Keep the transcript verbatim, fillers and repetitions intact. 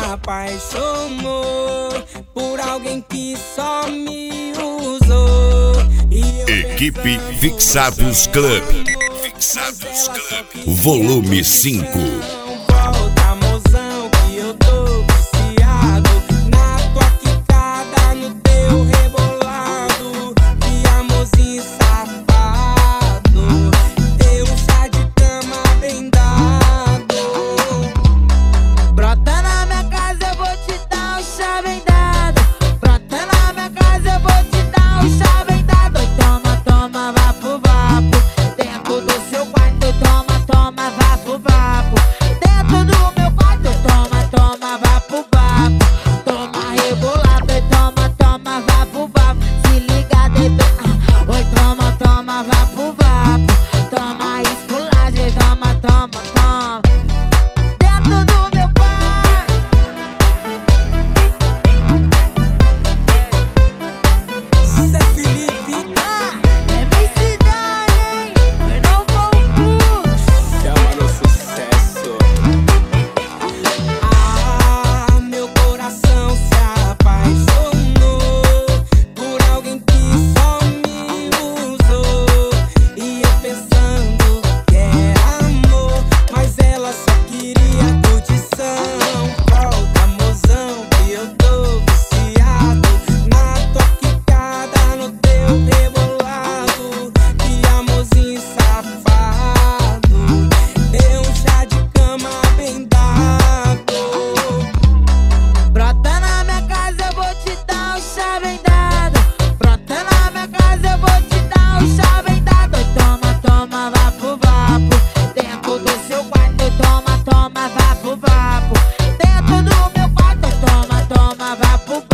apaixonou por alguém que só me usou. E eu Equipe Fixados Club. Fixados Club. Volume cinco. Volta, mozão, que eu tô viciado na tua quicada, no teu rebolado. Que amorzinho safado, teu chá de cama bem dado. Brota na minha casa, eu vou te dar um chá bem dado. Brota na minha casa, eu vou te dar um chá bem dado. Oi, toma, toma, vapo, vapo. Dentro do seu quarto, toma, toma, vapo, vapo. Dentro do meu quarto, toma, toma, vapo, vapo. Toma rebolado, oi, toma, toma, vapo, vapo. Se liga, deita. Oi, toma, toma, vapo, vapo. Toma esculagem, toma, toma, toma. Dentro do meu quarto. Zé Felipe, Ah, é minha cidade, hein? Eu não vou puto. chama no sucesso. Ah, meu coração se apaixonou por alguém que só me usou. E eu pensando que era amor, mas ela só queria curtição. Volta, mozão, que eu tô viciado na tua quicada, no teu rebolado. Que amorzinho safado, deu um chá de cama bem dado. Brota na minha casa, eu vou te dar um chá bem dado. Brota na minha casa, eu vou te dar um chá bem dado. Oi, toma, toma, vapo, vapo. Dentro do seu quarto, toma, toma, vapo, vapo. Dentro do meu quarto, toma, toma, vapo,